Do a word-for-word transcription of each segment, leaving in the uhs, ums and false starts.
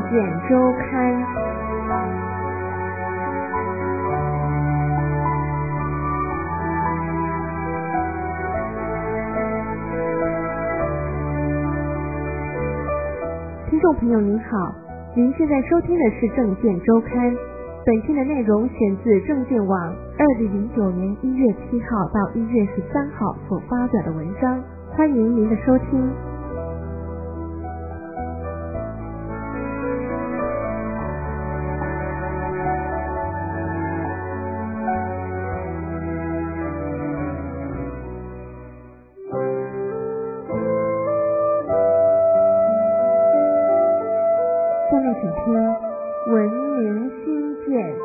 见周刊。听众朋友您好，您现在收听的是政见周刊，本期的内容选自政见网二零零九年一月七号到一月十三号所发表的文章，欢迎您的收听。下面请听文明新建。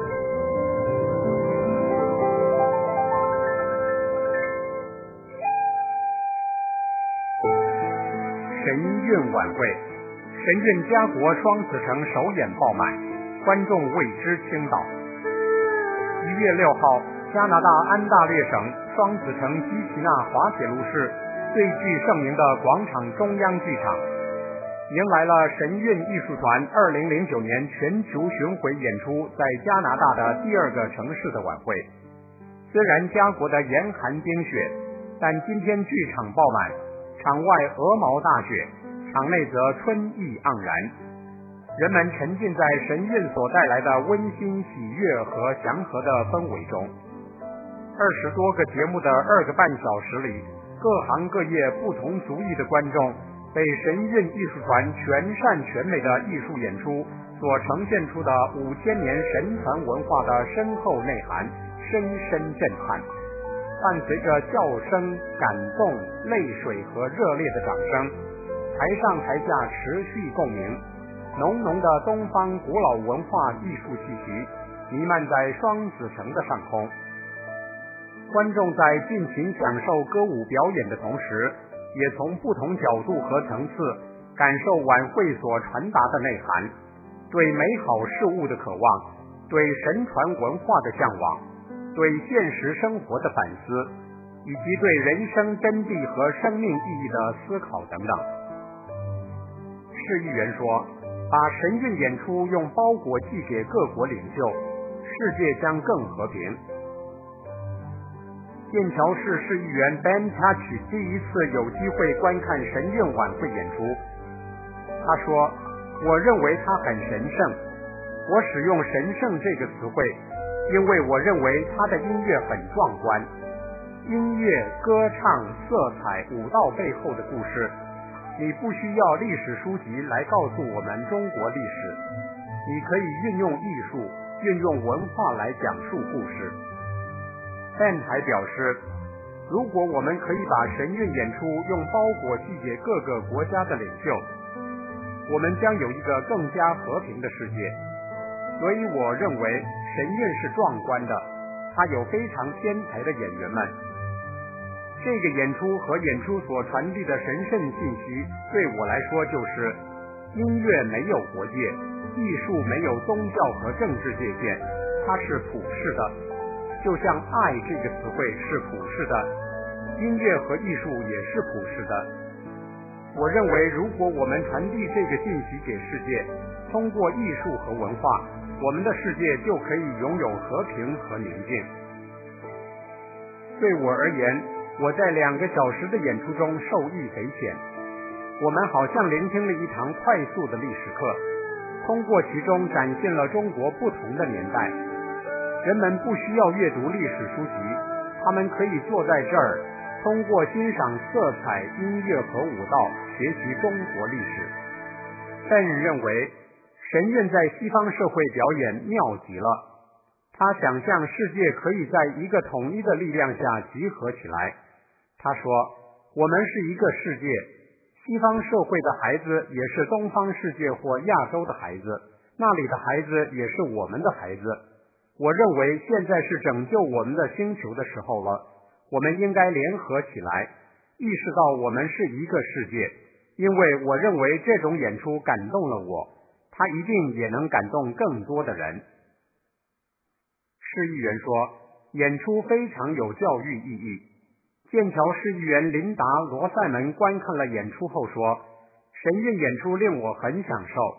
神韵晚会，神韵家国双子城首演爆满，观众为之倾倒。一月六号，加拿大安大略省双子城基奇纳滑铁卢市最具盛名的广场中央剧场，迎来了神韵艺术团二零零九年全球巡回演出在加拿大的第二个城市的晚会。虽然家国的严寒冰雪，但今天剧场爆满，场外鹅毛大雪，场内则春意盎然。人们沉浸在神韵所带来的温馨喜悦和祥和的氛围中。二十多个节目的二个半小时里，各行各业不同族裔的观众被神韵艺术团全善全美的艺术演出所呈现出的五千年神传文化的深厚内涵深深震撼，伴随着叫声、感动、泪水和热烈的掌声，台上台下持续共鸣，浓浓的东方古老文化艺术气息弥漫在双子城的上空。观众在尽情享受歌舞表演的同时，也从不同角度和层次感受晚会所传达的内涵，对美好事物的渴望，对神传文化的向往，对现实生活的反思，以及对人生真谛和生命意义的思考等等。市议员说，把神韵演出用包裹寄给各国领袖，世界将更和平。剑桥市市议员 Ben Touch 第一次有机会观看神韵晚会演出，他说，我认为它很神圣，我使用神圣这个词汇，因为我认为它的音乐很壮观，音乐、歌唱、色彩、舞蹈背后的故事，你不需要历史书籍来告诉我们中国历史，你可以运用艺术，运用文化来讲述故事。Ben 还表示，如果我们可以把神韵演出用包裹寄给各个国家的领袖，我们将有一个更加和平的世界。所以我认为神韵是壮观的，它有非常天才的演员们。这个演出和演出所传递的神圣信息，对我来说就是：音乐没有国界，艺术没有宗教和政治界限，它是普世的。就像爱这个词汇是普世的，音乐和艺术也是普世的。我认为，如果我们传递这个信息给世界，通过艺术和文化，我们的世界就可以拥有和平和宁静。对我而言，我在两个小时的演出中受益匪浅。我们好像聆听了一堂快速的历史课，通过其中展现了中国不同的年代。人们不需要阅读历史书籍，他们可以坐在这儿，通过欣赏色彩、音乐和舞蹈学习中国历史。Ben认为，神韵在西方社会表演妙极了。他想象世界可以在一个统一的力量下集合起来。他说，我们是一个世界，西方社会的孩子也是东方世界或亚洲的孩子，那里的孩子也是我们的孩子。我认为现在是拯救我们的星球的时候了，我们应该联合起来，意识到我们是一个世界，因为我认为这种演出感动了我，它一定也能感动更多的人。市议员说，演出非常有教育意义。剑桥市议员琳达·罗塞门观看了演出后说，神韵演出令我很享受，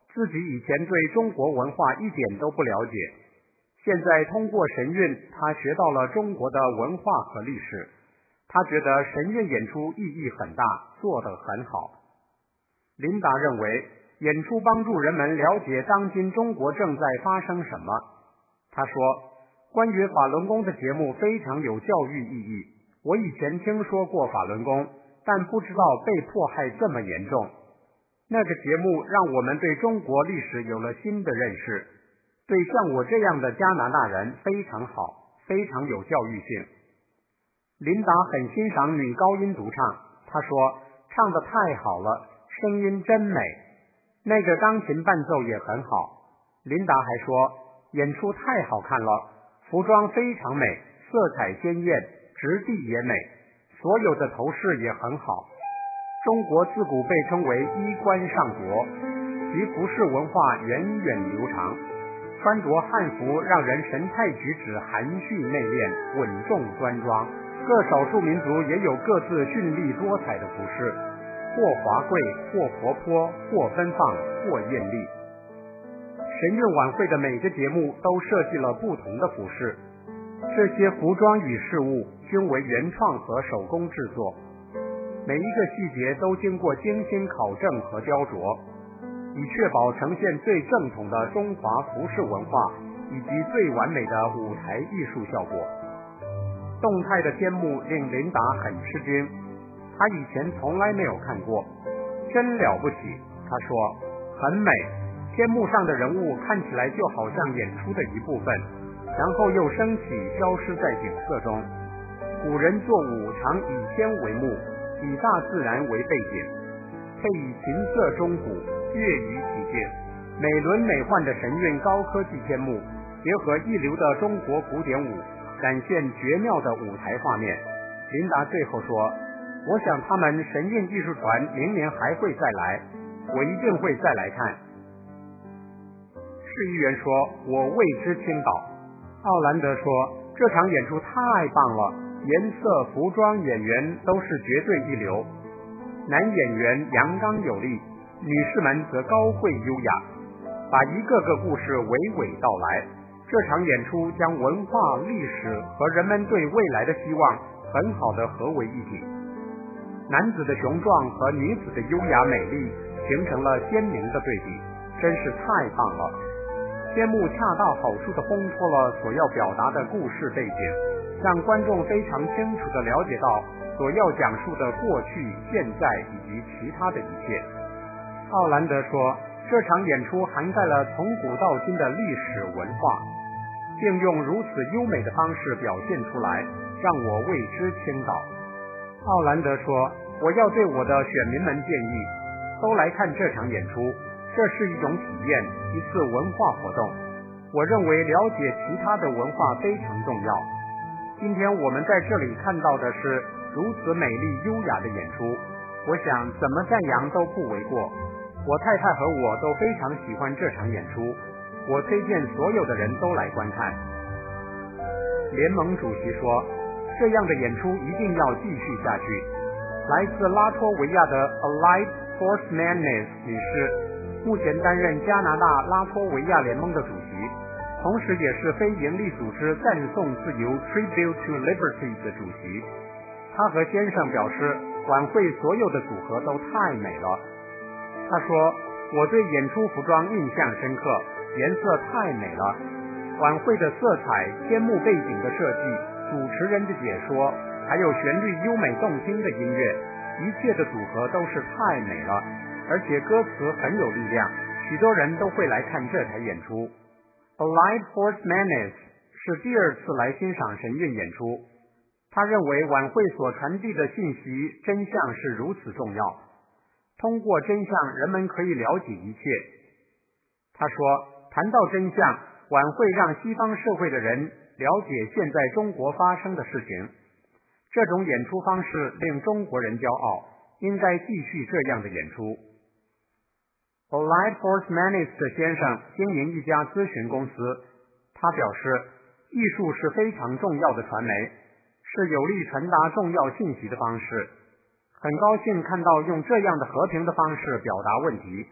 自己以前对中国文化一点都不了解，现在通过神韵，他学到了中国的文化和历史。他觉得神韵演出意义很大，做得很好。琳达认为演出帮助人们了解当今中国正在发生什么。他说，关于法轮功的节目非常有教育意义，我以前听说过法轮功，但不知道被迫害这么严重。那个节目让我们对中国历史有了新的认识，对像我这样的加拿大人非常好，非常有教育性。琳达很欣赏女高音独唱，她说唱得太好了，声音真美，那个钢琴伴奏也很好。琳达还说演出太好看了，服装非常美，色彩鲜艳，质地也美，所有的头饰也很好。中国自古被称为衣冠上国，其服饰文化源远流长，穿着汉服让人神态举止含蓄内敛，稳重端庄。各少数民族也有各自绚丽多彩的服饰，或华贵，或活泼，或奔放，或艳丽。神韵晚会的每个节目都设计了不同的服饰，这些服装与饰物均为原创和手工制作，每一个细节都经过精心考证和雕琢，以确保呈现最正统的中华服饰文化以及最完美的舞台艺术效果。动态的天幕令琳达很吃惊，她以前从来没有看过，真了不起。她说很美，天幕上的人物看起来就好像演出的一部分，然后又升起消失在景色中。古人作舞常以天为幕，以大自然为背景，配以琴瑟钟鼓，乐于其境。美轮美奂的神韵高科技天幕结合一流的中国古典舞，展现绝妙的舞台画面。琳达最后说，我想他们神韵艺术团明年还会再来，我一定会再来看。市议员说，我为之倾倒。奥兰德说，这场演出太棒了，颜色、服装、演员都是绝对一流，男演员阳刚有力，女士们则高贵优雅，把一个个故事娓娓道来。这场演出将文化、历史和人们对未来的希望很好的合为一体。男子的雄壮和女子的优雅美丽形成了鲜明的对比，真是太棒了。天幕恰到好处地烘托了所要表达的故事背景，让观众非常清楚地了解到所要讲述的过去、现在以及其他的一切。奥兰德说，这场演出涵盖了从古到今的历史文化，并用如此优美的方式表现出来，让我为之倾倒。奥兰德说，我要对我的选民们建议，都来看这场演出，这是一种体验，一次文化活动。我认为了解其他的文化非常重要。今天我们在这里看到的是如此美丽优雅的演出，我想怎么赞扬都不为过。我太太和我都非常喜欢这场演出，我推荐所有的人都来观看。联盟主席说，这样的演出一定要继续下去。来自拉脱维亚的 Allied Forsmanis 女士，目前担任加拿大拉脱维亚联盟的主席，同时也是非营利组织赞颂自由 Tribute to Liberty 的主席。她和先生表示，晚会所有的组合都太美了。他说，我对演出服装印象深刻，颜色太美了。晚会的色彩、天幕背景的设计、主持人的解说，还有旋律优美动听的音乐，一切的组合都是太美了，而且歌词很有力量，许多人都会来看这台演出。Allied Forsmanis 是第二次来欣赏神韵演出，他认为晚会所传递的信息真相是如此重要，通过真相人们可以了解一切。他说，谈到真相，晚会让西方社会的人了解现在中国发生的事情，这种演出方式令中国人骄傲，应该继续这样的演出。Allied Forsmanis 的先生经营一家咨询公司，他表示，艺术是非常重要的传媒，是有力传达重要信息的方式。很高兴看到用这样的和平的方式表达问题，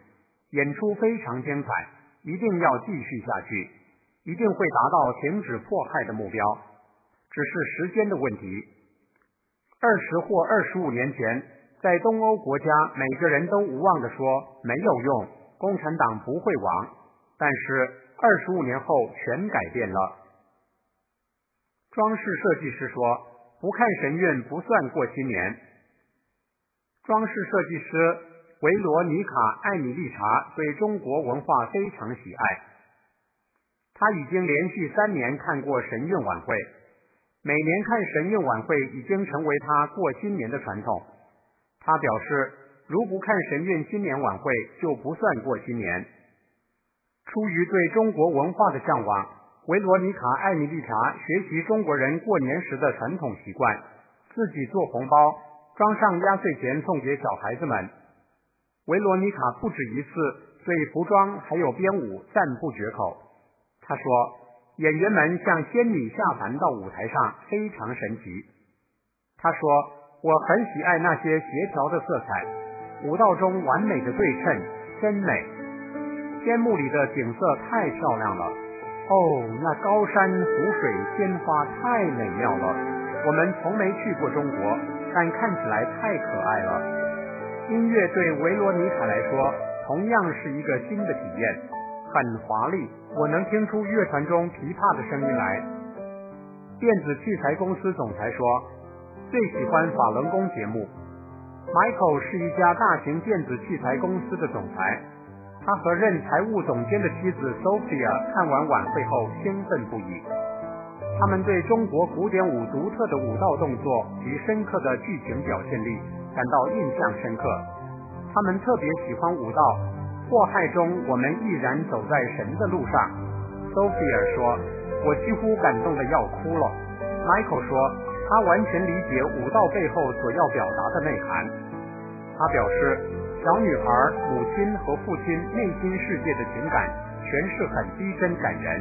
演出非常精彩，一定要继续下去，一定会达到停止迫害的目标，只是时间的问题。二十或二十五年前，在东欧国家，每个人都无望地说没有用，共产党不会亡，但是二十五年后全改变了。装饰设计师说，不看神韵不算过新年。装饰设计师维罗妮卡·艾米丽查对中国文化非常喜爱，他已经连续三年看过神韵晚会，每年看神韵晚会已经成为他过新年的传统。他表示，如不看神韵新年晚会就不算过新年。出于对中国文化的向往，维罗妮卡·艾米丽查学习中国人过年时的传统习惯，自己做红包，装上压岁钱送给小孩子们。维罗妮卡不止一次对服装还有编舞赞不绝口。他说，演员们像仙女下凡到舞台上，非常神奇。他说，我很喜爱那些协调的色彩，舞蹈中完美的对称，真美。天幕里的景色太漂亮了，哦，那高山湖水鲜花太美妙了。我们从没去过中国，但看起来太可爱了。音乐对维罗妮卡来说同样是一个新的体验，很华丽，我能听出乐团中琵琶的声音来。电子器材公司总裁说，最喜欢法轮功节目。Michael 是一家大型电子器材公司的总裁，他和任财务总监的妻子 Sophia 看完晚会后兴奋不已。他们对中国古典舞独特的舞蹈动作及深刻的剧情表现力感到印象深刻。他们特别喜欢舞蹈，祸害中我们毅然走在神的路上。 Sophia 说，我几乎感动得要哭了。 Michael 说，他完全理解舞蹈背后所要表达的内涵。他表示，小女孩、母亲和父亲内心世界的情感全是很逼真感人。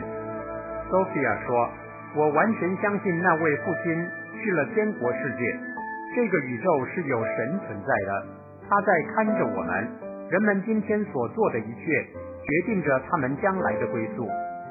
Sophia 说，我完全相信那位父亲去了天国世界，这个宇宙是有神存在的，他在看着我们，人们今天所做的一切决定着他们将来的归宿。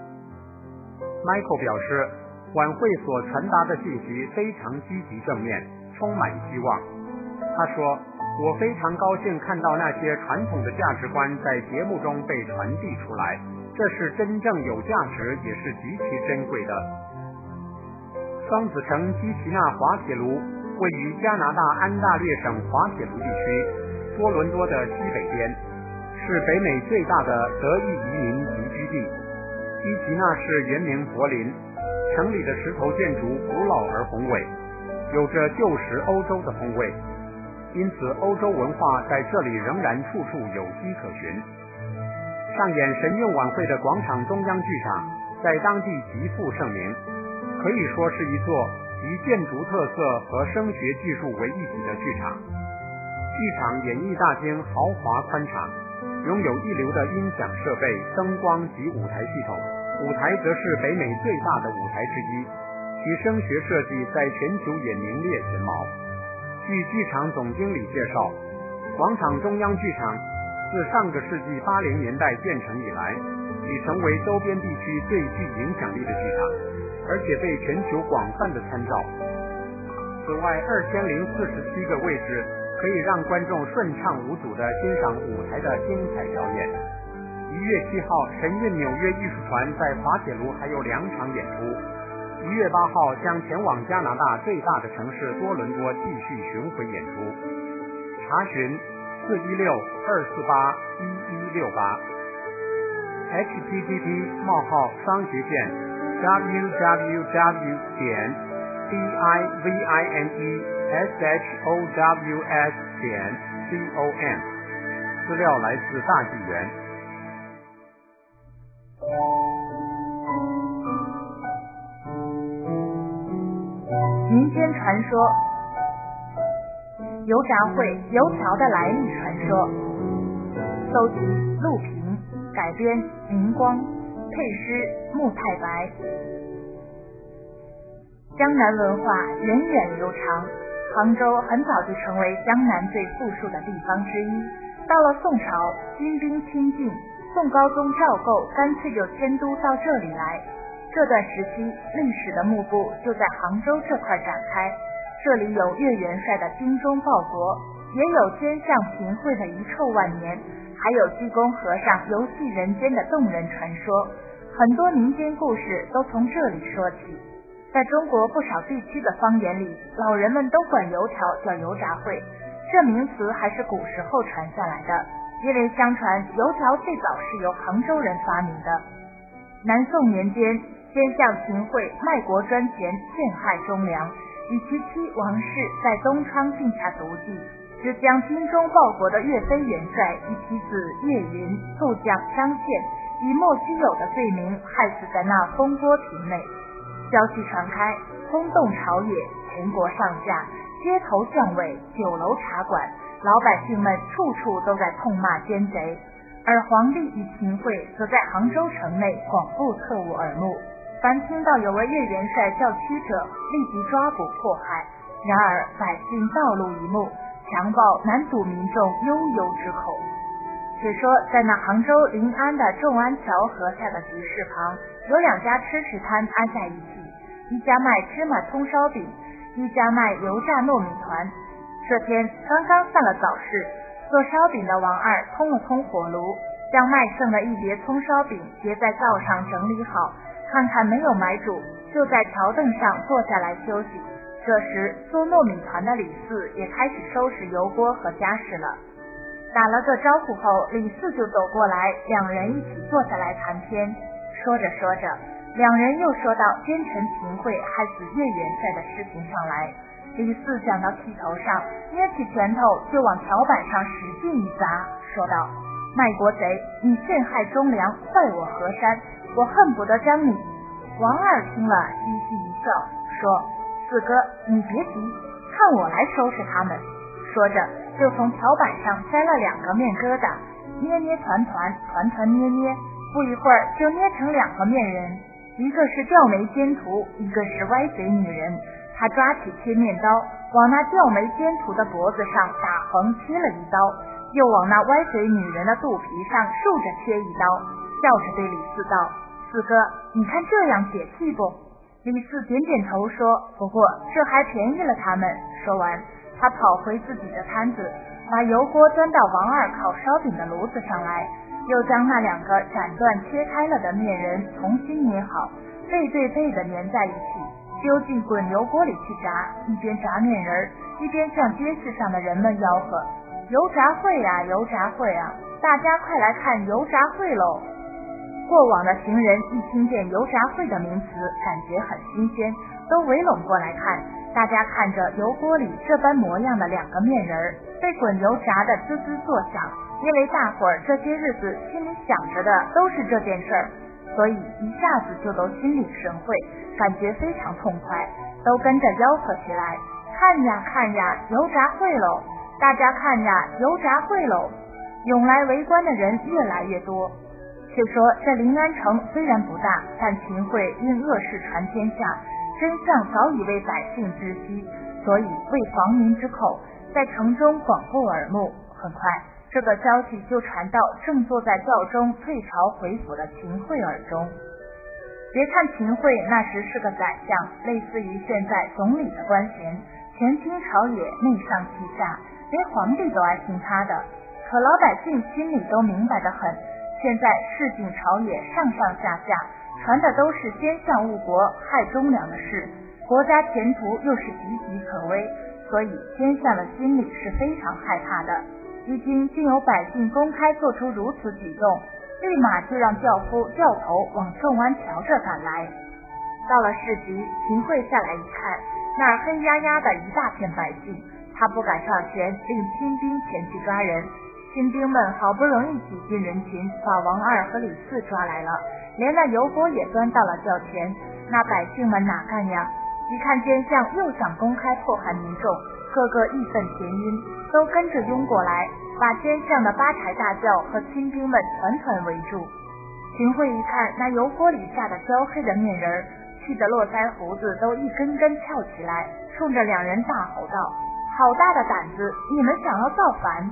Michael 表示，晚会所传达的信息非常积极正面，充满希望。他说，我非常高兴看到那些传统的价值观在节目中被传递出来，这是真正有价值也是极其珍贵的。双子城基奇纳滑铁卢位于加拿大安大略省滑铁卢地区多伦多的西北边，是北美最大的德裔移民集居地。基奇纳市原名柏林，城里的石头建筑古老而宏伟，有着旧时欧洲的风味，因此欧洲文化在这里仍然处处有迹可循。上演神韵晚会的广场中央剧场在当地极负盛名，可以说是一座集建筑特色和声学技术为一体的剧场。剧场演艺大厅豪华宽敞，拥有一流的音响设备、灯光及舞台系统，舞台则是北美最大的舞台之一，其声学设计在全球也名列前茅。据剧场总经理介绍，广场中央剧场自上个世纪八零年代建成以来，已成为周边地区最具影响力的剧场，而且被全球广泛的参照。此外，二千零四十七个位置可以让观众顺畅无阻地欣赏舞台的精彩表演。一月七号，神韵纽约艺术团在滑铁卢还有两场演出。一月八号将前往加拿大最大的城市多伦多继续巡回演出。查询四一六二四八一一六八 H T T P 冒号双斜线 W W W 点 D I V I N E S H O W S 点 C O M。 资料来自大纪元。 民间传说，油炸会油条的来历传说，搜集陆平，改编明光，配诗穆太白。江南文化源远流长，杭州很早就成为江南最富庶的地方之一， 到了宋朝，金兵亲进，宋高宗赵构干脆就迁都到这里来。这段时期，历史的幕布就在杭州这块展开。这里有岳元帅的精忠报国，也有奸相秦桧的遗臭万年，还有济公和尚游戏人间的动人传说。很多民间故事都从这里说起。在中国不少地区的方言里，老人们都管油条叫油炸烩，这名词还是古时候传下来的，因为相传油条最早是由杭州人发明的。南宋年间，奸相秦桧卖国专钱，陷害忠良，与其妻王氏在东昌定下毒计，只将精忠报国的岳飞元帅与妻子岳云、副将张宪以莫须有的罪名害死在那风波亭内。消息传开，轰动朝野，全国上下、街头巷尾、酒楼茶馆，老百姓们处处都在痛骂奸贼，而皇帝与秦桧则在杭州城内广布特务耳目。凡听到有位岳元帅叫屈者，立即抓捕迫害。然而百姓道路一目，强暴难堵民众悠悠之口。且说在那杭州临安的众安桥河下的集市旁，有两家吃食摊挨在一起，一家卖芝麻葱烧饼，一家卖油炸糯米团。这天刚刚散了早市，做烧饼的王二通了通火炉，将卖剩的一碟葱烧饼叠在灶上整理好，看看没有买主，就在桥凳上坐下来休息。这时做糯米团的李四也开始收拾油锅和家事了。打了个招呼后，李四就走过来，两人一起坐下来谈天。说着说着，两人又说到奸臣秦桧害死岳元帅的事情上来。李四讲到气头上，捏起拳头就往桥板上使劲一砸，说道：卖国贼，你陷害忠良，坏我河山，我恨不得将你。王二听了嘻嘻一笑，说：四哥你别急，看我来收拾他们。说着就从桥板上摘了两个面疙瘩，捏捏团团，团团捏捏，不一会儿就捏成两个面人，一个是吊眉奸徒，一个是歪嘴女人。他抓起切面刀，往那吊眉奸徒的脖子上打横切了一刀，又往那歪嘴女人的肚皮上竖着切一刀，笑着对李四道：四哥你看这样解气不？李四点点头说：不过这还便宜了他们。说完他跑回自己的摊子，把油锅端到王二烤烧饼的炉子上来，又将那两个斩断切开了的面人重新捏好，背对背的粘在一起，丢进滚油锅里去炸，一边炸面人，一边向街市上的人们吆喝：油炸烩呀，油炸烩呀，大家快来看油炸烩喽！过往的行人一听见油炸烩的名词，感觉很新鲜，都围拢过来看。大家看着油锅里这般模样的两个面人，被滚油炸得滋滋作响，因为大伙儿这些日子心里想着的都是这件事儿，所以一下子就都心领神会，感觉非常痛快，都跟着吆喝起来：看呀看呀，油炸烩喽！大家看呀，油炸烩喽！涌来围观的人越来越多。却说这临安城虽然不大，但秦桧因恶事传天下，真相早已为百姓知悉，所以为防民之口，在城中广布耳目。很快这个消息就传到正坐在轿中退朝回府的秦桧耳中。别看秦桧那时是个宰相，类似于现在总理的官衔，权倾朝野，内上其下，连皇帝都爱听他的，可老百姓心里都明白得很，现在市井朝野上上下下传的都是奸相误国害忠良的事，国家前途又是岌岌可危，所以奸相的心里是非常害怕的。如今竟有百姓公开做出如此举动，立马就让轿夫轿头往众安桥这赶来。到了市集，秦桧下来一看，那儿黑压压的一大片百姓，他不敢上前，令亲兵前去抓人。亲兵们好不容易挤进人群，把王二和李四抓来了，连那油锅也端到了轿前。那百姓们哪干呀？一看奸相又想公开迫害民众，个个义愤填膺，都跟着拥过来，把奸相的八抬大轿和亲兵们团团围住。秦桧一看那油锅里下的焦黑的面人，气得络腮胡子都一根根翘起来，冲着两人大吼道：好大的胆子，你们想要造反！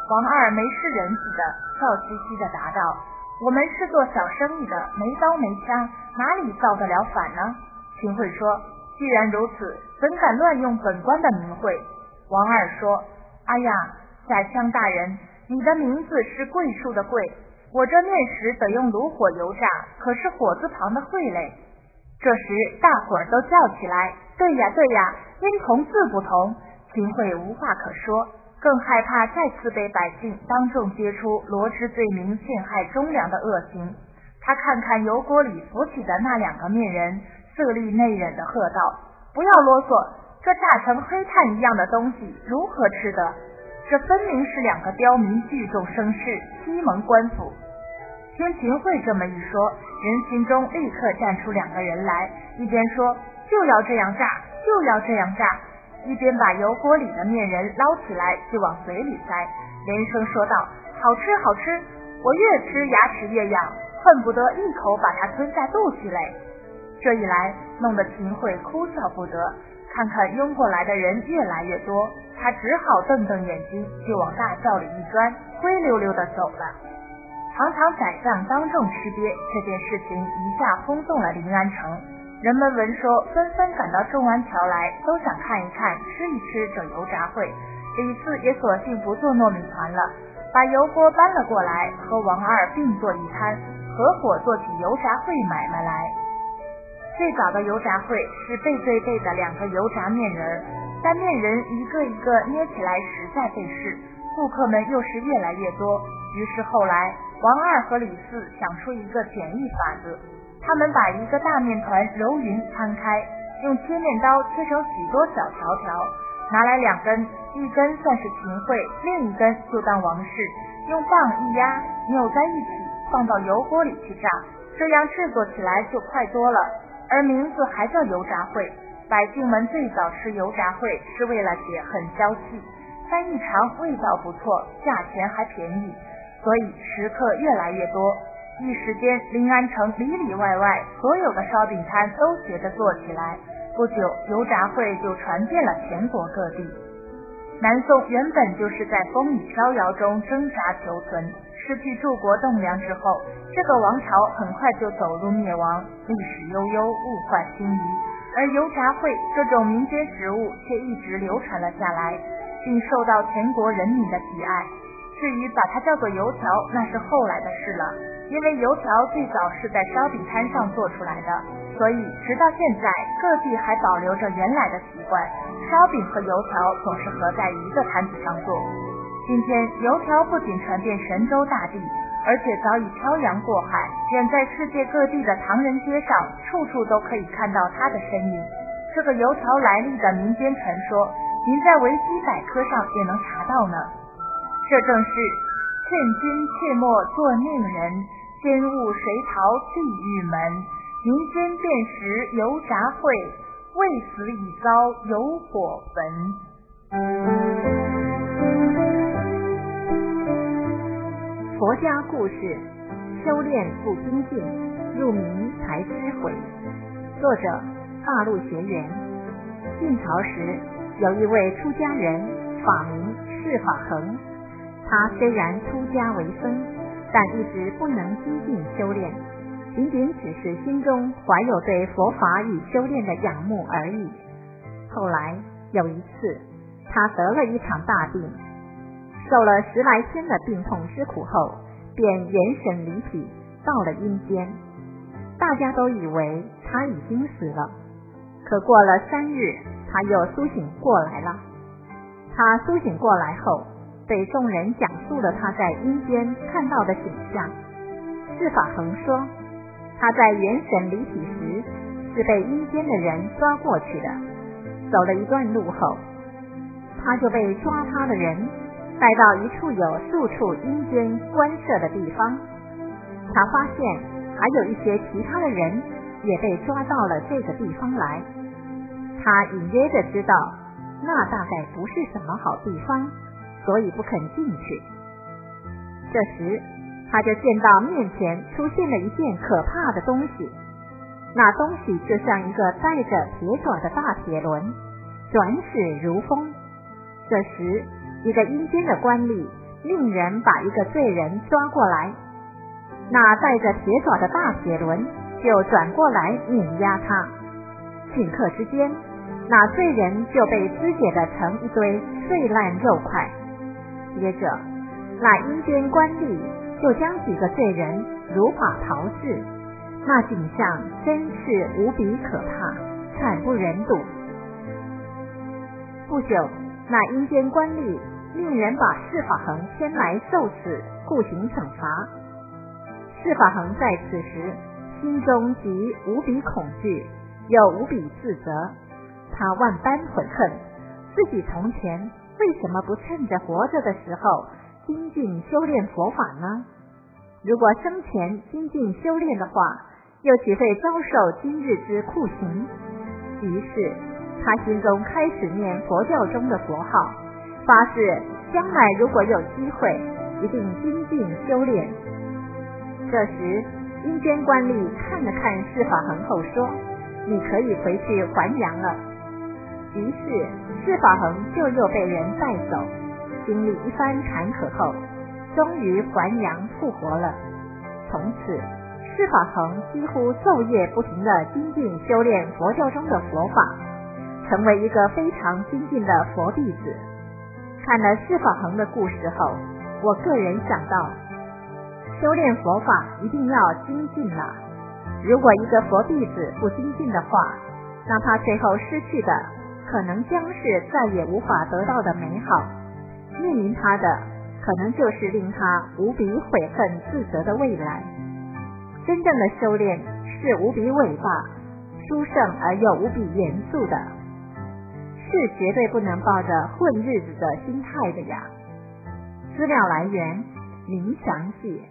王二没事人似的笑嘻嘻地答道：我们是做小生意的，没刀没枪，哪里造得了反呢？秦桧说：既然如此，怎敢乱用本官的名讳？王二说：哎呀，宰相大人，你的名字是桂树的桂，我这面食得用炉火油炸，可是火字旁的慧嘞。这时大伙儿都叫起来：对呀对呀，音同字不同。秦桧无话可说，更害怕再次被百姓当众揭出罗织罪名陷害忠良的恶行。他看看油锅里浮起的那两个面人，色厉内荏地喝道：不要啰嗦，这炸成黑炭一样的东西如何吃得？这分明是两个刁民聚众生事，欺蒙官府。听秦桧这么一说，人群中立刻站出两个人来，一边说就要这样炸，就要这样炸，一边把油锅里的面人捞起来就往嘴里塞，连声说道：好吃好吃，我越吃牙齿越痒，恨不得一口把它吞下肚去嘞。这一来弄得秦桧哭笑不得，看看拥过来的人越来越多，他只好瞪瞪眼睛就往大灶里一钻，灰溜溜地走了。堂堂宰相当众吃瘪，这件事情一下轰动了临安城，人们闻说纷纷赶到仲安桥来，都想看一看吃一吃这油炸烩。李四也索性不做糯米团了，把油锅搬了过来，和王二并坐一摊，合伙做起油炸烩买卖来。最早的油炸烩是背对背的两个油炸面人，但面人一个一个捏起来实在费事，顾客们又是越来越多，于是后来王二和李四想出一个简易法子，他们把一个大面团揉匀摊开，用切面刀切成许多小条条，拿来两根，一根算是秦桧，另一根就当王氏，用棒一压，扭在一起，放到油锅里去炸，这样制作起来就快多了，而名字还叫油炸烩。百姓们最早吃油炸烩是为了解很消气，但一尝味道不错，价钱还便宜，所以食客越来越多。一时间临安城里里外外所有的烧饼摊都学着做起来，不久油炸烩就传遍了全国各地。南宋原本就是在风雨飘摇中挣扎求存，失去柱国栋梁之后，这个王朝很快就走入灭亡，历史悠悠，物换星移，而油炸烩这种民间食物却一直流传了下来，并受到全国人民的喜爱。至于把它叫做油条，那是后来的事了，因为油条最早是在烧饼摊上做出来的，所以直到现在各地还保留着原来的习惯，烧饼和油条总是合在一个摊子上做。今天油条不仅传遍神州大地，而且早已漂洋过海，远在世界各地的唐人街上，处处都可以看到它的身影。这个油条来历的民间传说，您在维基百科上也能查到呢。这正是劝君切莫做佞人，奸误谁逃地狱门。民间辨识油炸烩，未死已遭油火焚。 佛家故事，修炼不精进，入迷才知悔。作者大陆学员。晋朝时有一位出家人，法名释法恒。他虽然出家为僧，但一直不能精进修炼，仅仅只是心中怀有对佛法与修炼的仰慕而已。后来有一次，他得了一场大病，受了十来天的病痛之苦后，便元神离体，到了阴间。大家都以为他已经死了，可过了三日，他又苏醒过来了。他苏醒过来后，对众人讲述了他在阴间看到的景象。释法恒说，他在元神离体时是被阴间的人抓过去的，走了一段路后，他就被抓他的人带到一处有数处阴间官舍的地方。他发现还有一些其他的人也被抓到了这个地方来，他隐约的知道那大概不是什么好地方，所以不肯进去。这时他就见到面前出现了一件可怕的东西，那东西就像一个带着铁爪的大铁轮，转始如风。这时一个阴间的官吏令人把一个罪人抓过来，那带着铁爪的大铁轮就转过来碾压他，顷刻之间，那罪人就被肢解得成一堆碎烂肉块。接着那阴间官吏就将几个罪人如法炮制，那景象真是无比可怕，惨不忍睹。不久，那阴间官吏令人把释法恒牵来受死，酷刑惩罚。释法恒在此时心中极无比恐惧，又无比自责，他万般悔恨，自己从前为什么不趁着活着的时候精进修炼佛法呢？如果生前精进修炼的话，又岂会遭受今日之酷刑？于是他心中开始念佛教中的佛号，发誓将来如果有机会一定精进修炼。这时阴间官吏看了看释法恒后说，你可以回去还阳了。于是释法恒就又被人带走，经历一番坎坷后，终于还阳复活了。从此释法恒几乎昼夜不停地精进修炼佛教中的佛法，成为一个非常精进的佛弟子。看了释法恒的故事后，我个人想到，修炼佛法一定要精进了。如果一个佛弟子不精进的话，那他最后失去的可能将是再也无法得到的美好，面临他的可能就是令他无比悔恨自责的未来。真正的修炼是无比伟大、殊胜而又无比严肃的，是绝对不能抱着混日子的心态的呀。资料来源林详记。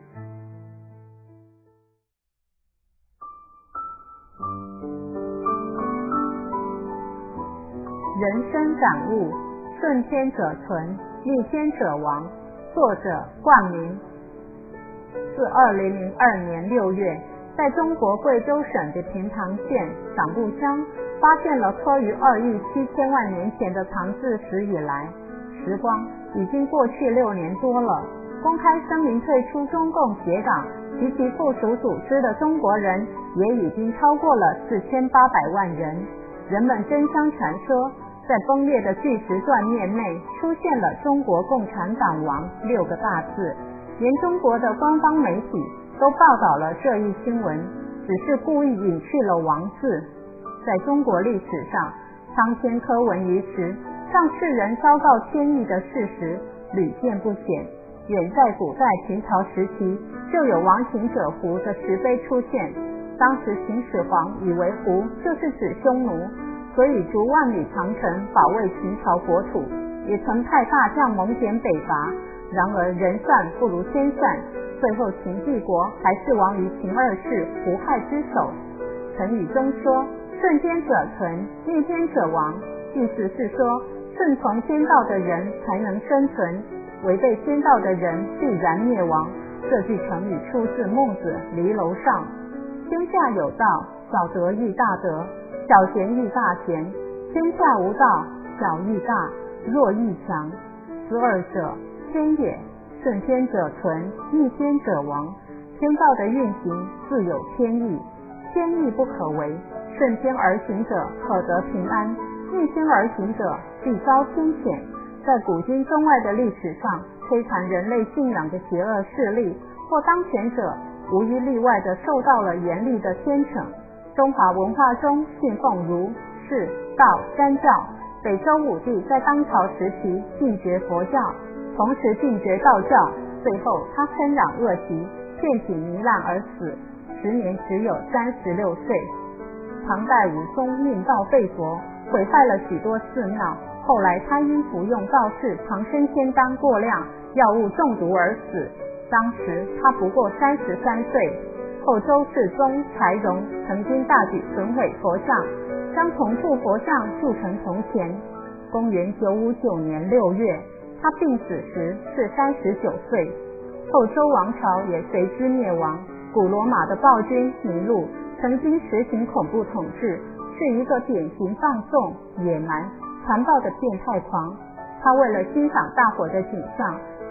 人生感悟，顺天者存，逆天者亡。作者冠名。自二零零二年六月，在中国贵州省的平塘县党部乡发现了刻于二亿七千万年前的唐字石以来，时光已经过去六年多了。公开声明退出中共协党及其附属组织的中国人也已经超过了四千八百万人。人们争相传说，在崩裂的巨石断面内出现了中国共产党亡六个大字，连中国的官方媒体都报道了这一新闻，只是故意隐去了亡字。在中国历史上，苍天科文于池，让世人昭告天意的事实屡见不鲜。远在古代秦朝时期，就有亡秦者胡的石碑出现，当时秦始皇以为胡就是指匈奴，所以逐万里长城保卫秦朝国土，也曾派大将蒙恬北伐。然而人善不如天善，最后秦帝国还是亡于秦二世胡亥之手。成语中说顺天者存，逆天者亡，意思是说顺从天道的人才能生存，违背天道的人必然灭亡。这句成语出自孟子《离楼上》。天下有道，小德亦大德，小贤亦大贤。天下无道，小亦大，弱亦强。此二者天也，顺天者存，逆天者亡。天道的运行自有天意，天意不可违，顺天而行者可得平安，逆天而行者必遭天谴。在古今中外的历史上，摧残人类信仰的邪恶势力或当权者，无一例外地受到了严厉的天惩。中华文化中信奉儒、释、道三教，北周武帝在当朝时期禁绝佛教，同时禁绝道教，最后他身染恶疾，遍体糜烂而死，时年只有三十六岁。唐代武松命道废佛，毁坏了许多寺庙，后来他因服用道士长生仙丹过量，药物中毒而死，当时他不过三十三岁。后周世宗柴荣曾经大举损毁佛像，将同处佛像铸成铜钱。公元九五九年六月，他病死时是三十九岁。后周王朝也随之灭亡。古罗马的暴君尼禄曾经实行恐怖统治，是一个典型放纵、野蛮、残暴的变态狂。他为了欣赏大火的景象，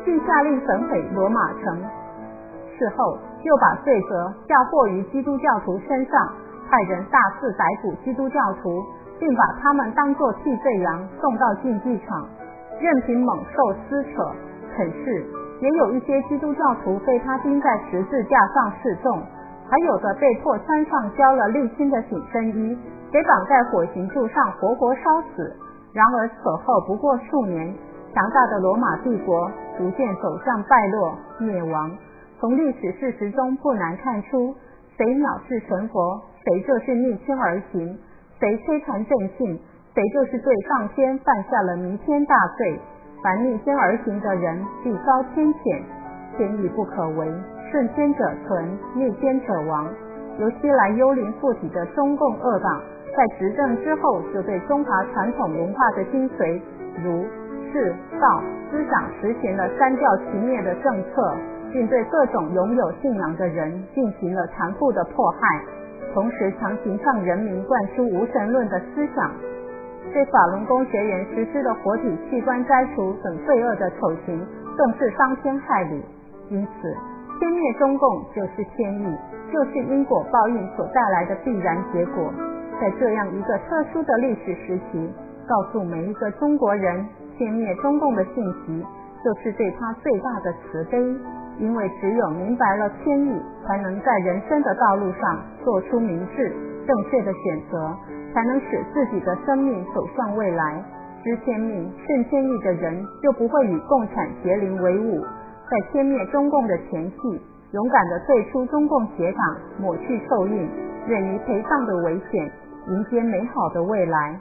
并下令焚毁罗马城。事后又把罪责嫁祸于基督教徒身上，派人大肆逮捕基督教徒，并把他们当作替罪羊送到竞技场，任凭猛兽撕扯啃噬。也有一些基督教徒被他钉在十字架上示众，还有的被迫穿上浇了沥青的紧身衣，给绑在火刑柱上活活烧死。然而此后不过数年，强大的罗马帝国逐渐走向败落灭亡。从历史事实中不难看出，谁藐视神佛，谁就是逆天而行；谁摧残正信，谁就是对上天犯下了弥天大罪。凡逆天而行的人必遭天谴，天意不可违，顺天者存，逆天者亡。由西来幽灵附体的中共恶党，在执政之后就对中华传统文化的精髓儒释道思想实行了三教齐灭的政策，并对各种拥有信仰的人进行了残酷的迫害，同时强行向人民灌输无神论的思想。对法轮功学员实施的活体器官摘除等罪恶的丑行更是伤天害理。因此天灭中共就是天意，就是因果报应所带来的必然结果。在这样一个特殊的历史时期，告诉每一个中国人，天灭中共的信息就是对他最大的慈悲。因为只有明白了天意，才能在人生的道路上做出明智正确的选择，才能使自己的生命走向未来。知天命顺天意的人就不会与共产邪灵为伍，在天灭中共的前夕，勇敢地退出中共邪党，抹去臭印，远离陪葬的危险，迎接美好的未来。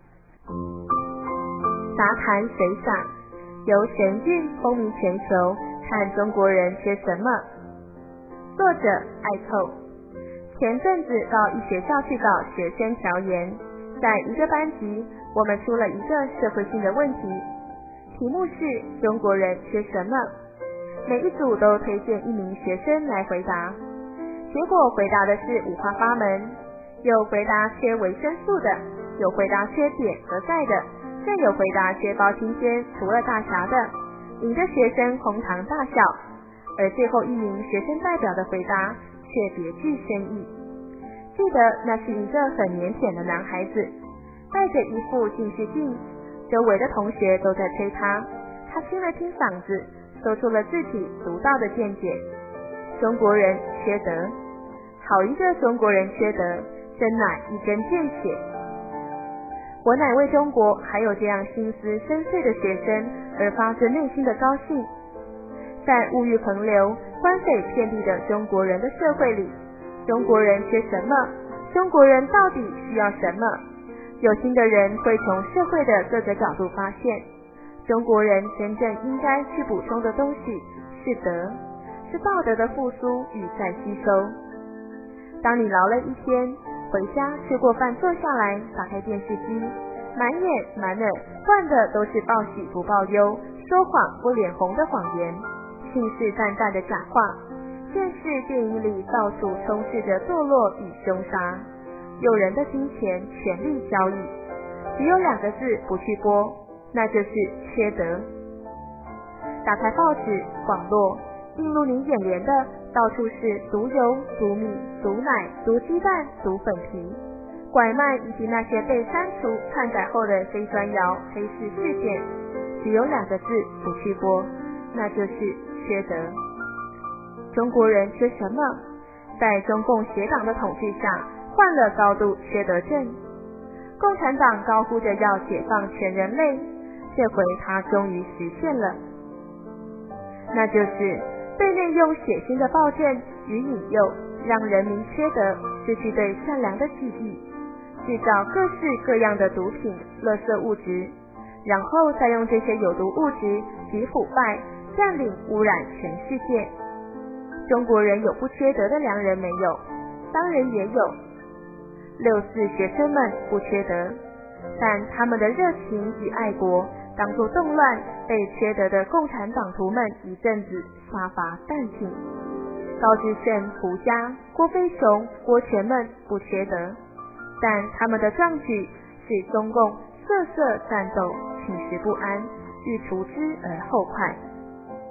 杂谈水赏，由神韵风靡全球，看中国人缺什么。作者艾寇。前阵子到一学校去搞学生调研，在一个班级，我们出了一个社会性的问题，题目是中国人缺什么。每一组都推荐一名学生来回答，结果回答的是五花八门，有回答缺维生素的，有回答缺碘和钙的，更有回答缺包青天除了大侠的，引得学生哄堂大笑。而最后一名学生代表的回答却别具深意。记得那是一个很腼腆的男孩子，戴着一副近视镜，周围的同学都在催他，他清了清嗓子，说出了自己独到的见解：中国人缺德。好一个中国人缺德，真乃一针见血。我乃为中国还有这样心思深邃的学生而发自内心的高兴。在物欲横流、官匪遍地的中国人的社会里，中国人缺什么？中国人到底需要什么？有心的人会从社会的各个角度发现，中国人真正应该去补充的东西是德，是道德的复苏与再吸收。当你劳累一天，回家吃过饭坐下来，打开电视机，满眼满耳灌的都是报喜不报忧、说谎不脸红的谎言，信誓旦旦的假话，电视电影里到处充斥着堕落与凶杀，诱人的金钱权力交易，只有两个字不去播，那就是缺德。打开报纸、网络，映入你眼帘的到处是毒油、毒米、毒奶、毒鸡蛋、毒粉皮，拐卖以及那些被删除篡改后的黑砖窑、黑市事件，只有两个字不去播，那就是缺德。中国人缺什么？在中共邪党的统治下，患了高度缺德症。共产党高呼着要解放全人类，这回他终于实现了，那就是对内用血腥的暴政与引诱，让人民缺德，失去对善良的记忆，制造各式各样的毒品、垃圾物质，然后再用这些有毒物质及腐败占领污染全世界。中国人有不缺德的良人没有？当然也有。六四学生们不缺德，但他们的热情与爱国当作动乱，被缺德的共产党徒们一阵子杀伐殆尽。高志胜、胡佳、郭飞雄、郭全们不缺德，但他们的壮举使中共瑟瑟战斗，寝食不安，欲除之而后快。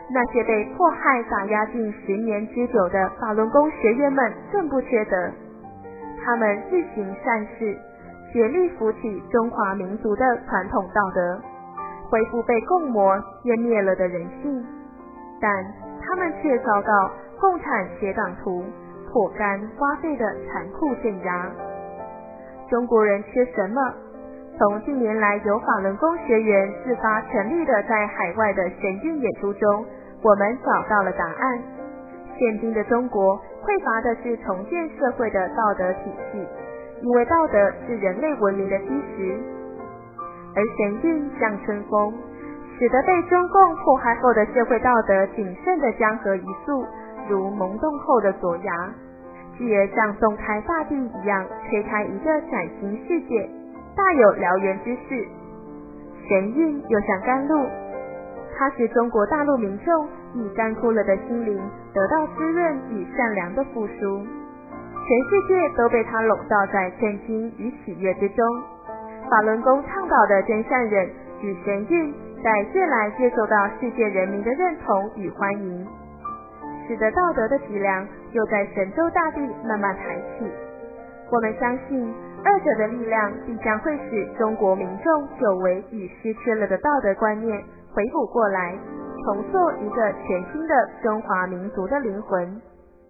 那些被迫害打压近十年之久的法轮功学员们更不缺德，他们日行善事，竭力扶起中华民族的传统道德，恢复被共魔湮灭了的人性，但他们却遭到共产邪党徒破干挖肺的残酷镇压。中国人缺什么？从近年来由法轮功学员自发成立的在海外的神韵演出中，我们找到了答案。现今的中国匮乏的是重建社会的道德体系，因为道德是人类文明的基石，而神韵像春风，使得被中共迫害后的社会道德谨慎的江河一粟，如萌动后的左芽，继而像洞开大地一样吹开一个崭新世界，大有燎原之势。神韵又像甘露，它使中国大陆民众以干枯了的心灵得到滋润与善良的复苏，全世界都被它笼罩在震惊与喜悦之中。法轮功倡导的真善忍与神韵在越来越受到世界人民的认同与欢迎，使得道德的脊梁又在神州大地慢慢抬起。我们相信二者的力量必将会使中国民众久违与失去了的道德观念回补过来，重塑一个全新的中华民族的灵魂。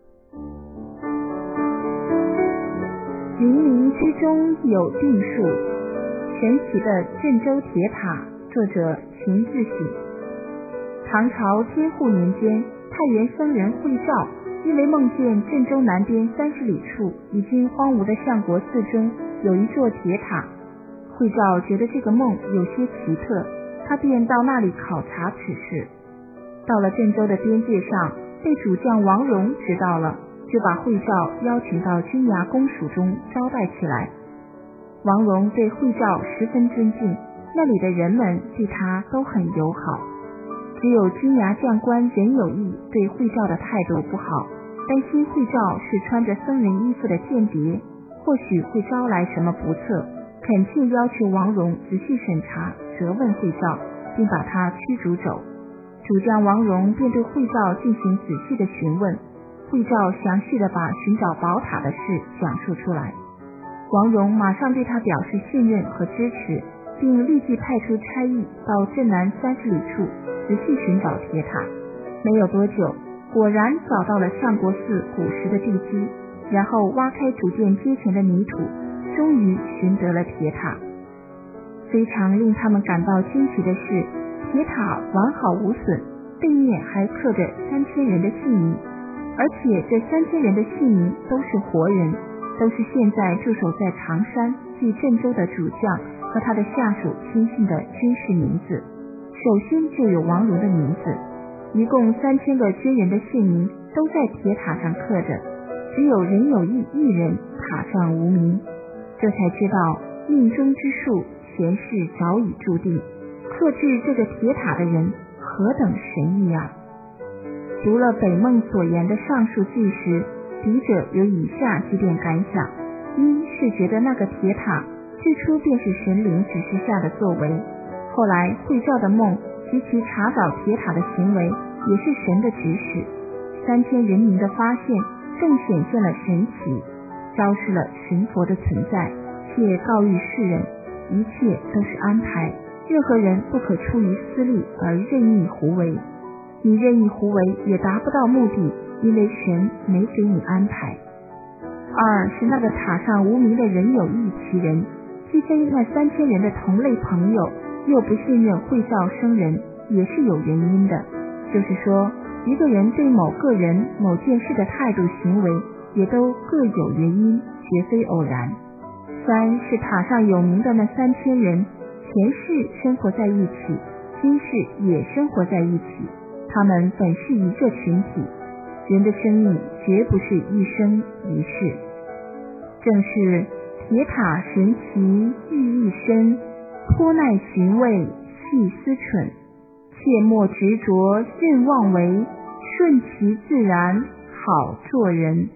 冥冥之中有定数，神奇的郑州铁塔，作者秦自喜。唐朝天护年间，太原僧人慧照因为梦见郑州南边三十里处已经荒芜的相国寺中有一座铁塔，慧照觉得这个梦有些奇特，他便到那里考察此事。到了郑州的边界上，被主将王戎知道了，就把慧照邀请到军衙公署中招待起来。王戎对慧照十分尊敬，那里的人们对他都很友好，只有军衙将官任有义对慧照的态度不好，担心慧照是穿着僧人衣服的间谍，或许会招来什么不测，恳切要求王戎仔细审查责问慧照，并把他驱逐走。主将王戎便对慧照进行仔细的询问，慧照详细的把寻找宝塔的事讲述出来。王戎马上对他表示信任和支持，并立即派出差役到镇南三十里处仔细寻找铁塔。没有多久，果然找到了相国寺古时的地基，然后挖开主殿阶前的泥土，终于寻得了铁塔。非常令他们感到惊奇的是，铁塔完好无损，背面还刻着三千人的姓名，而且这三千人的姓名都是活人，都是现在驻守在常山即郑州的主将和他的下属亲信的军事名字。首先就有王戎的名字，一共三千个军人的姓名都在铁塔上刻着，只有任有义一人塔上无名。这才知道命中之数前世早已注定，刻制这个铁塔的人何等神异啊！读了北梦所言的上述记时，笔者有以下几点感想：一是觉得那个铁塔最初便是神灵指示下的作为，后来慧照的梦及其查找铁塔的行为也是神的指使，三千人民的发现更显现了神奇，昭示了神佛的存在，且告谕世人一切都是安排，任何人不可出于私利而任意胡为，你任意胡为也达不到目的，因为神没给你安排。二是那个塔上无名的人有义其人，既非那三千人的同类朋友，又不信任慧照生人，也是有原因的。就是说，一个人对某个人某件事的态度行为也都各有原因，绝非偶然。三是塔上有名的那三千人前世生活在一起，今世也生活在一起，他们本是一个群体。人的生命绝不是一生一世，正是铁塔神奇寓意深，颇耐寻味细思忖，切莫执着任妄为，顺其自然好做人。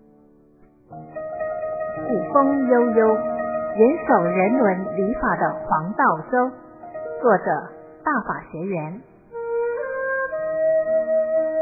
古风悠悠，严守人伦礼法的黄道周，作者大法学园。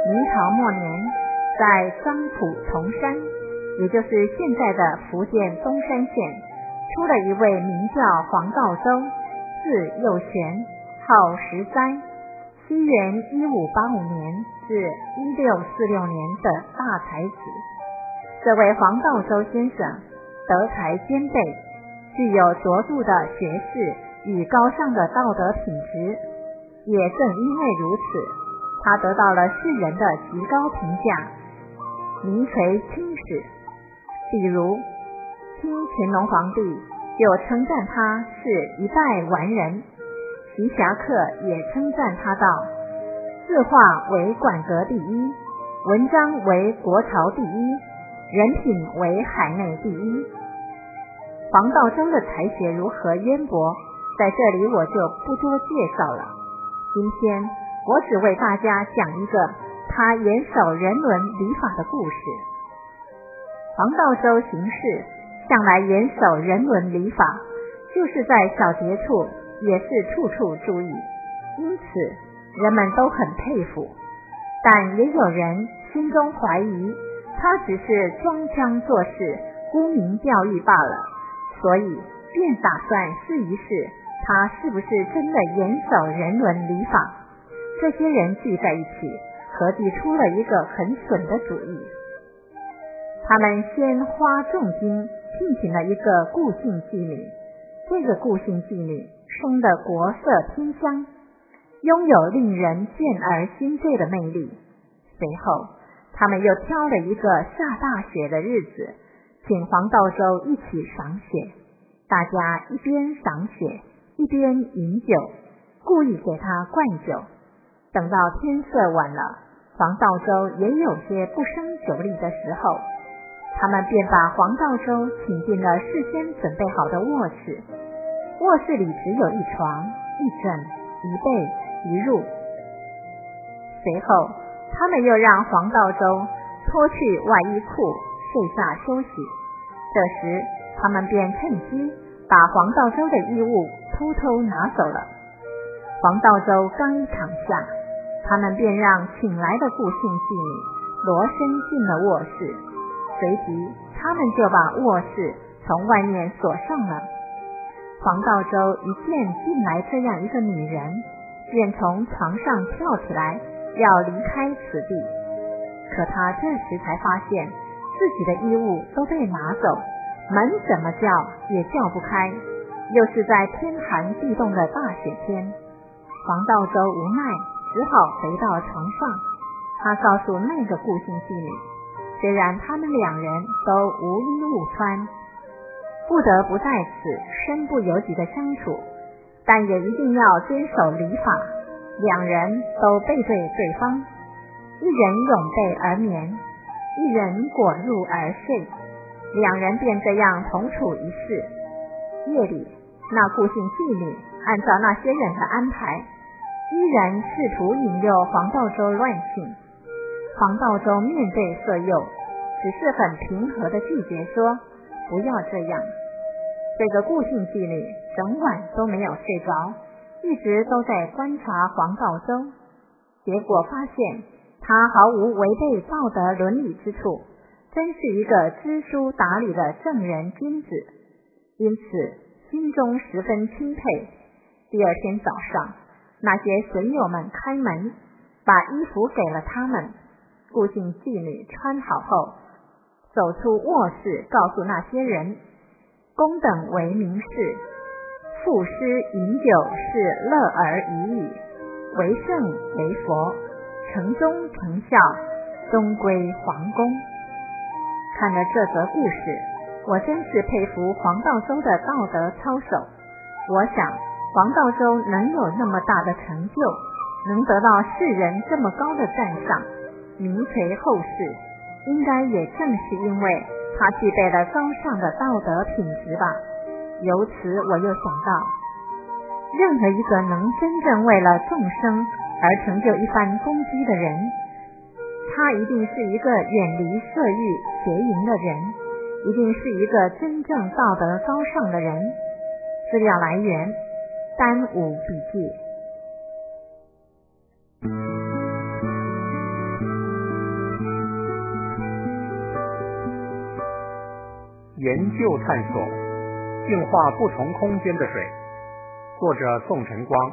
明朝末年，在漳浦铜山，也就是现在的福建东山县，出了一位名叫黄道周，字佑玄，号石哉，西元一五八五年至一六四六年的大才子。这位黄道周先生德才兼备，具有卓著的学识与高尚的道德品质，也正因为如此，他得到了世人的极高评价，名垂青史。比如清乾隆皇帝就称赞他是一代完人，徐霞客也称赞他道：字画为馆阁第一，文章为国朝第一，人品为海内第一。黄道周的才学如何渊博，在这里我就不多介绍了。今天我只为大家讲一个他严守人伦礼法的故事。黄道周行事向来严守人伦礼法，就是在小节处也是处处注意，因此人们都很佩服。但也有人心中怀疑他只是装腔作势，沽名钓誉罢了，所以便打算试一试他是不是真的严守人伦礼法。这些人聚在一起，合计出了一个很损的主意。他们先花重金聘请了一个顾姓妓女，这个顾姓妓女生得国色天香，拥有令人见而心醉的魅力。随后他们又挑了一个下大雪的日子，请黄道周一起赏雪。大家一边赏雪一边饮酒，故意给他灌酒。等到天色晚了，黄道周也有些不胜酒力的时候，他们便把黄道周请进了事先准备好的卧室。卧室里只有一床、一枕、一被、一褥。随后他们又让黄道周脱去外衣裤睡下休息。这时他们便趁机把黄道周的衣物偷偷拿走了。黄道周刚一躺下，他们便让请来的顾姓妓女罗身进了卧室，随即他们就把卧室从外面锁上了。黄道周一见进来这样一个女人，便从床上跳起来要离开此地。可他这时才发现自己的衣物都被拿走，门怎么叫也叫不开，又是在天寒地冻的大雪天。黄道周无奈，只好回到床上。他告诉那个顾姓妓女，虽然他们两人都无衣物穿，不得不在此身不由己的相处，但也一定要遵守礼法。两人都背对对方，一人拥被而眠，一人裹褥而睡，两人便这样同处一室。夜里，那顾姓妓女按照那些人的安排，依然试图引诱黄道周乱性。黄道周面对色诱，只是很平和地拒绝说不要这样。这个顾姓妓女整晚都没有睡着，一直都在观察黄道周，结果发现他毫无违背道德伦理之处，真是一个知书达理的正人君子，因此心中十分钦佩。第二天早上，那些损友们开门，把衣服给了他们。顾姓妓女穿好后，走出卧室，告诉那些人，公等为名士，赋诗饮酒是乐而已矣，为圣为佛，成忠成孝，终归皇宫。看了这则故事，我真是佩服黄道周的道德操守。我想黄道周能有那么大的成就，能得到世人这么高的赞赏，名垂后世，应该也正是因为他具备了高尚的道德品质吧。由此我又想到，任何一个能真正为了众生而成就一番功绩的人，他一定是一个远离色欲邪淫的人，一定是一个真正道德高尚的人。资料来源：三五笔记。 研究探索，净化不同空间的水。作者宋晨光。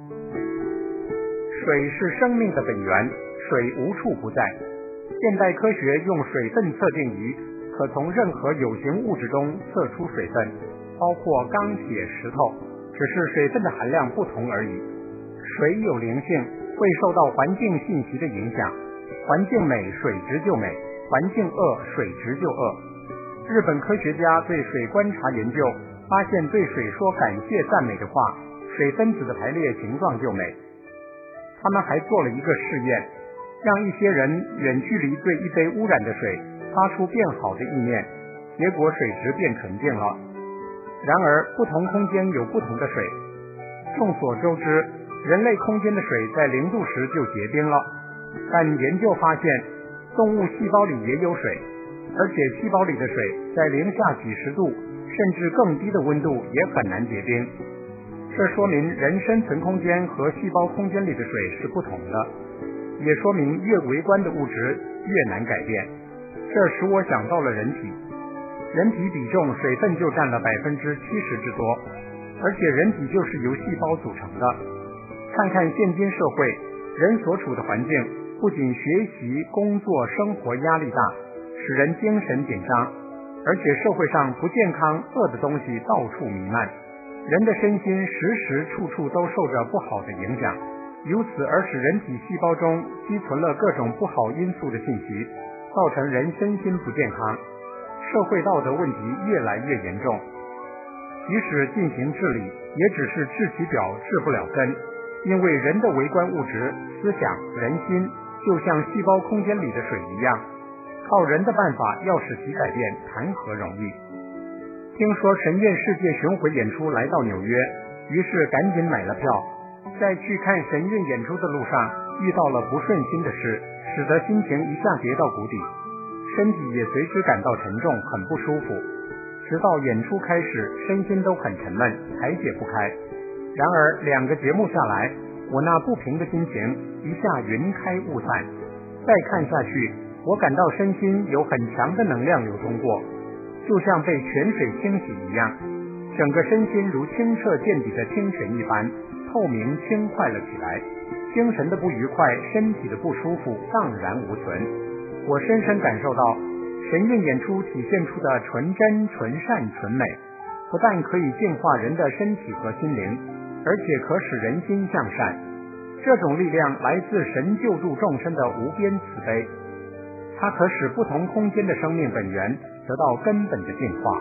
水是生命的本源，水无处不在。现代科学用水分测定仪可从任何有形物质中测出水分，包括钢铁、石头，只是水分的含量不同而已。水有灵性，会受到环境信息的影响，环境美，水质就美；环境恶，水质就恶。日本科学家对水观察研究，发现对水说感谢赞美的话，水分子的排列形状就美。他们还做了一个试验，让一些人远距离对一杯污染的水发出变好的意念，结果水质变纯净了。然而不同空间有不同的水。众所周知，人类空间的水在零度时就结冰了，但研究发现动物细胞里也有水，而且细胞里的水在零下几十度甚至更低的温度也很难结冰。这说明人生存空间和细胞空间里的水是不同的，也说明越微观的物质越难改变。这使我想到了人体，人体比重水分就占了百分之七十之多，而且人体就是由细胞组成的。看看现今社会，人所处的环境不仅学习、工作、生活压力大，使人精神紧张，而且社会上不健康、恶的东西到处弥漫，人的身心时时处处都受着不好的影响，由此而使人体细胞中积存了各种不好因素的信息，造成人身心不健康，社会道德问题越来越严重。即使进行治理，也只是治其表，治不了根，因为人的微观物质、思想、人心就像细胞空间里的水一样，靠人的办法要使其改变，谈何容易。听说神韵世界巡回演出来到纽约，于是赶紧买了票。在去看神韵演出的路上，遇到了不顺心的事，使得心情一下跌到谷底，身体也随之感到沉重，很不舒服。直到演出开始，身心都很沉闷，排解不开。然而两个节目下来，我那不平的心情一下云开雾散。再看下去，我感到身心有很强的能量流通过，就像被泉水清洗一样，整个身心如清澈见底的清泉一般，透明轻快了起来。精神的不愉快，身体的不舒服荡然无存。我深深感受到神韵演出体现出的纯真、纯善、纯美，不但可以净化人的身体和心灵，而且可使人心向善。这种力量来自神救助众生的无边慈悲，它可使不同空间的生命本源得到根本的净化。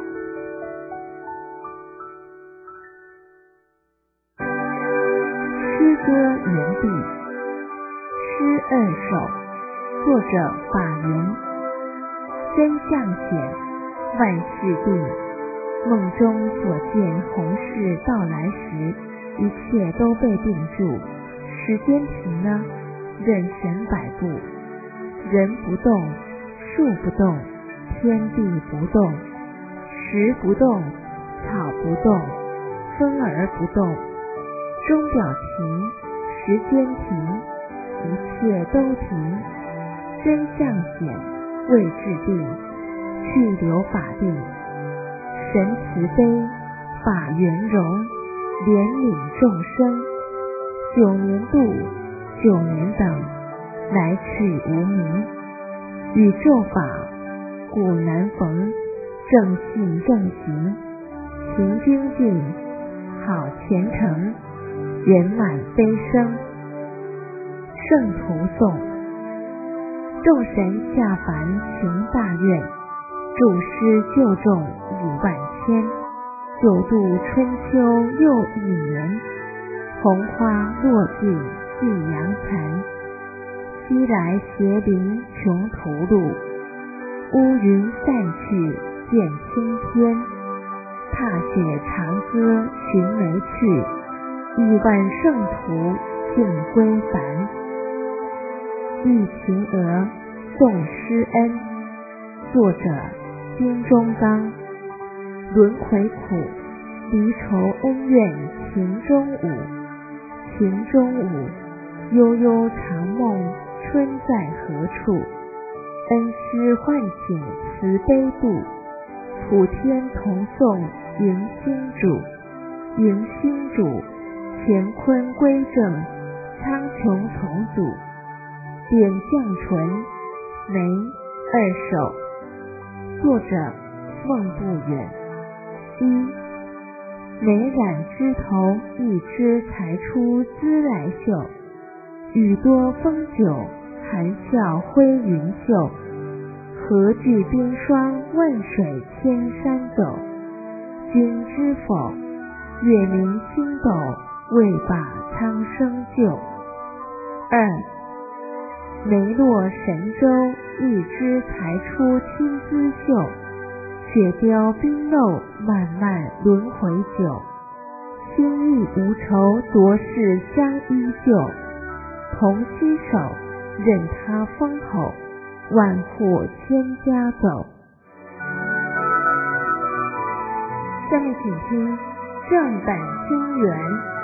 诗歌园地，诗二首，作者法源。真相显，万事定。梦中所见红事到来时，一切都被定住。时间停了，任神摆布。人不动，树不动，天地不动，石不动，草不动，风儿不动。钟表停，时间停，一切都停。真相显，未制定，去留法定。神慈悲，法圆融，怜悯众生。九年度，九年等，来去无明。宇宙法，古难逢，正信正行，勤精进，好虔诚，圆满悲生。圣徒颂，众神下凡行大愿，助师救众亿万千，九度春秋又一年。红花落尽夕阳残，西来斜临穷途路。乌云散去见青天，踏雪长歌寻梅去，亿万圣徒尽归凡。忆秦娥颂施恩，作者金钟刚。轮回苦，离愁恩怨情中舞。情中舞，悠悠长梦春在何处？恩师唤醒慈悲度， 普天同颂迎新主，迎新主，乾坤归正，苍穹重组。点绛唇，梅二首。作者梦不远。一，眉染枝头一枝才出姿来秀，语多风酒，含笑挥云袖。何惧冰霜万水千山走，君知否？月明星斗，为把苍生救。二，眉落神州，一枝才出青姿秀，雪雕冰漏，漫漫轮回久。心意无愁，昨世相依旧。同携手，任他封口，万户千家走。下面请听正本清源。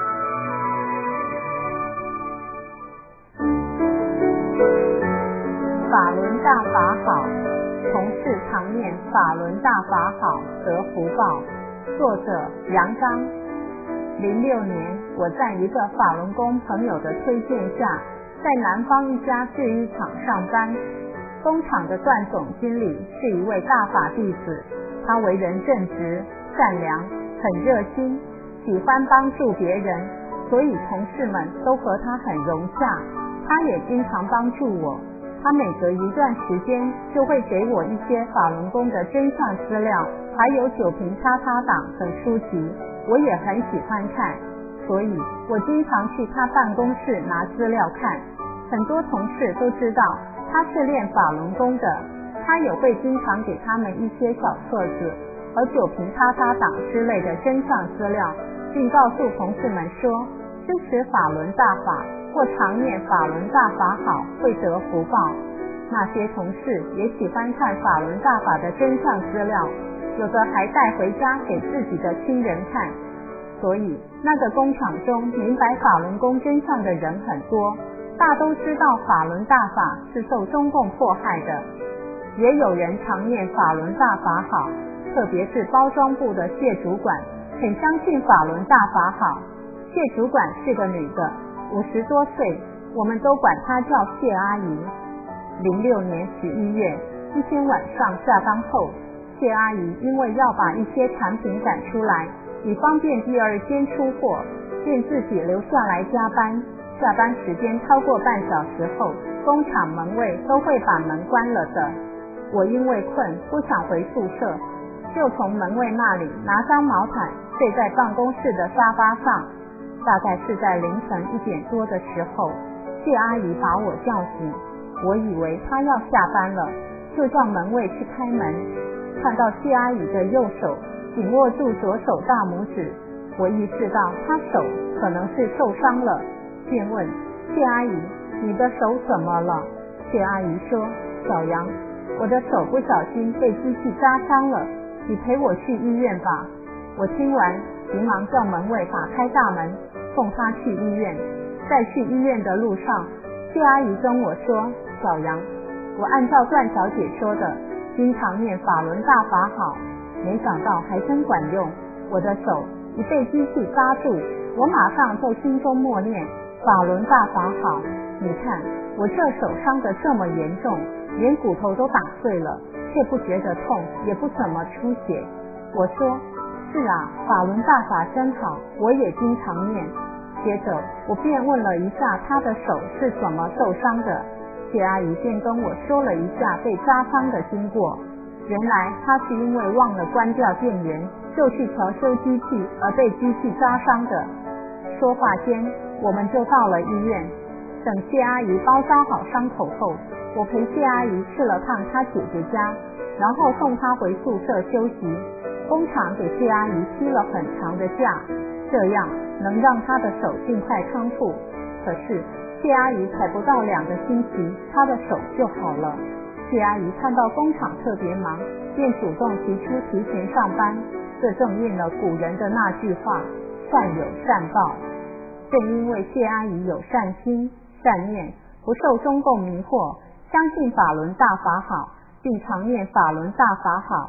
法轮大法好，同事常念法轮大法好，得福报。作者杨刚。零六年，我在一个法轮功朋友的推荐下，在南方一家制衣厂上班。工厂的段总经理是一位大法弟子，他为人正直、善良，很热心，喜欢帮助别人，所以同事们都和他很融洽。他也经常帮助我，他每隔一段时间就会给我一些法轮功的真相资料，还有九瓶叉叉党等书籍，我也很喜欢看，所以我经常去他办公室拿资料看。很多同事都知道他是练法轮功的，他也会经常给他们一些小册子和九瓶叉叉党之类的真相资料，并告诉同事们说，支持法轮大法或常念法轮大法好，会得福报。那些同事也喜欢看法轮大法的真相资料，有的还带回家给自己的亲人看。所以那个工厂中明白法轮功真相的人很多，大都知道法轮大法是受中共迫害的。也有人常念法轮大法好，特别是包装部的谢主管很相信法轮大法好。谢主管是个女的，五十多岁，我们都管她叫谢阿姨。零六年十一月，一天晚上下班后，谢阿姨因为要把一些产品赶出来，以方便第二天出货，便自己留下来加班。下班时间超过半小时后，工厂门卫都会把门关了的。我因为困不想回宿舍，就从门卫那里拿张毛毯睡在办公室的沙发上。大概是在凌晨一点多的时候，谢阿姨把我叫醒，我以为她要下班了，就叫门卫去开门。看到谢阿姨的右手紧握住左手大拇指，我意识到她手可能是受伤了，便问谢阿姨，你的手怎么了？谢阿姨说，小杨，我的手不小心被机器扎伤了，你陪我去医院吧。我听完急忙叫门卫打开大门，送他去医院。在去医院的路上，谢阿姨跟我说，小杨，我按照段小姐说的，经常念法轮大法好，没想到还真管用。我的手一被机器扎住，我马上在心中默念法轮大法好。你看我这手伤得这么严重，连骨头都打碎了，却不觉得痛，也不怎么出血。我说，是啊，法轮大法真好，我也经常念。接着我便问了一下他的手是怎么受伤的，谢阿姨便跟我说了一下被扎伤的经过。原来他是因为忘了关掉电源，就去调修机器而被机器扎伤的。说话间，我们就到了医院。等谢阿姨包扎好伤口后，我陪谢阿姨去了趟她姐姐家，然后送她回宿舍休息。工厂给谢阿姨批了很长的假，这样能让她的手尽快康复。可是谢阿姨才不到两个星期，她的手就好了。谢阿姨看到工厂特别忙，便主动提出提前上班，这正应了古人的那句话，善有善报。正因为谢阿姨有善心善念，不受中共迷惑，相信法轮大法好，并常念法轮大法好，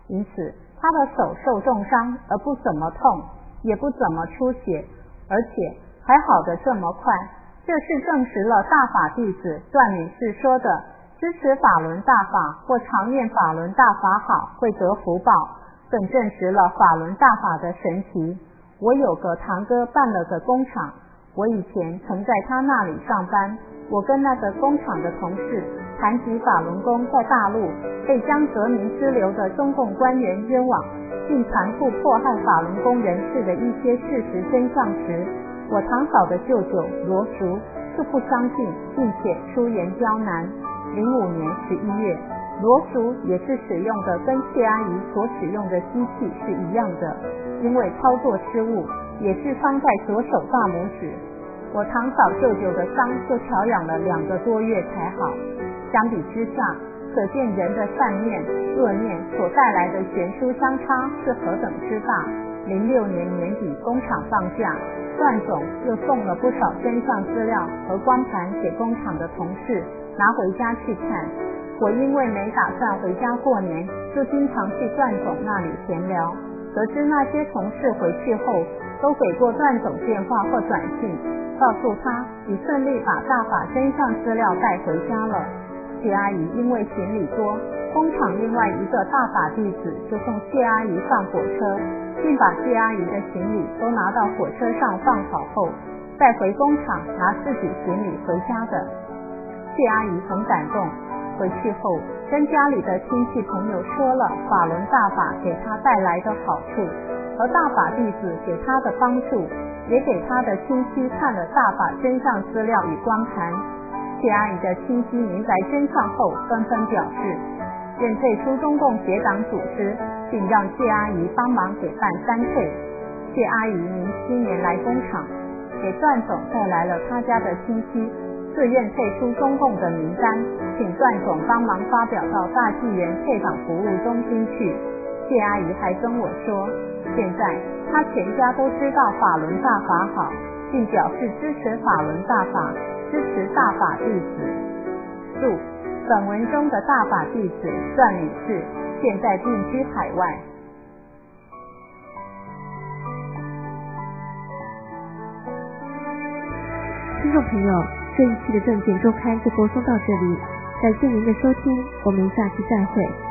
因此他的手受重伤而不怎么痛，也不怎么出血，而且还好得这么快。这是证实了大法弟子段女士说的支持法轮大法或常念法轮大法好会得福报，更证实了法轮大法的神奇。我有个堂哥办了个工厂，我以前曾在他那里上班，我跟那个工厂的同事谈及法轮功在大陆被将革命之流的中共官员冤枉，并残酷迫害法轮功人士的一些事实真相时，我堂嫂的舅舅罗叔就不相信，并且出言刁难。零五年十一月，罗叔也是使用的跟谢阿姨所使用的机器是一样的，因为操作失误，也是伤在左手大拇指。我堂嫂舅舅的伤就调养了两个多月才好。相比之下，可见人的善念、恶念所带来的悬殊相差是何等之大。零六年年底工厂放假，段总又送了不少真相资料和光盘给工厂的同事拿回家去看。我因为没打算回家过年，就经常去段总那里闲聊，得知那些同事回去后都给过段总电话或短信，告诉他已顺利把大法真相资料带回家了。谢阿姨因为行李多，工厂另外一个大法弟子就送谢阿姨上火车，并把谢阿姨的行李都拿到火车上放好后，再回工厂拿自己行李回家的。谢阿姨很感动，回去后跟家里的亲戚朋友说了法轮大法给她带来的好处和大法弟子给她的帮助，也给她的亲戚看了大法真相资料与光盘。谢阿姨的亲戚明白真相后，纷纷表示愿退出中共结党组织，并让谢阿姨帮忙给办三退。谢阿姨明七年来工厂，给段总带来了他家的亲戚自愿退出中共的名单，请段总帮忙发表到大纪元退党服务中心去。谢阿姨还跟我说，现在她全家都知道法轮大法好，并表示支持法轮大法，支持大法弟子。注：本文中的大法弟子段女士现在定居海外。 听众朋友，这一期的证件周刊就播送到这里，感谢您的收听，我们下期再会。